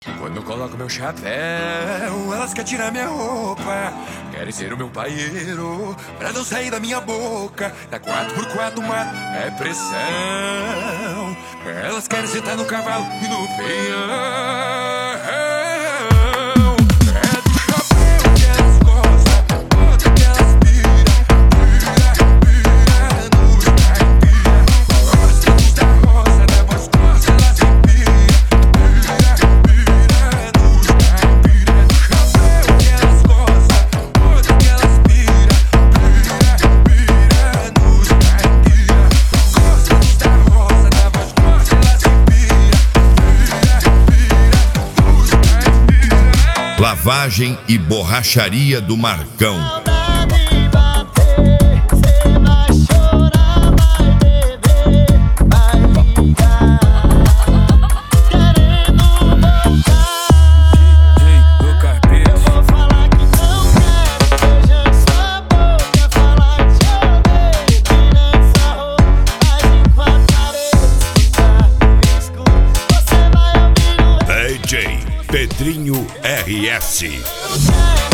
Quando eu coloco meu chapéu, elas querem tirar minha roupa. Querem ser o meu paieiro, pra não sair da minha boca. Na 4x4 mato é pressão. Elas querem sentar no cavalo e no peão. É do chapéu que elas gostam, bota que elas pira nos caipira. Gosta dos da roça, da voz grossa, elas empira nos caipira. É do chapéu que elas gostam, bota que elas pira nos caipira. Gosta dos da roça, da voz grossa, elas empira nos caipira. Lavagem e borracharia do Marcão. Saudade bater, cê vai chorar, vai beber, vai ligar, querendo voltar. Do carpete. Eu vou falar que não quero, beijando sua boca, falar que te odeio, tirando essa roupa, mas enquanto paredes escuro, você vai ouvir o DJ Pedrinho RS. eu quero.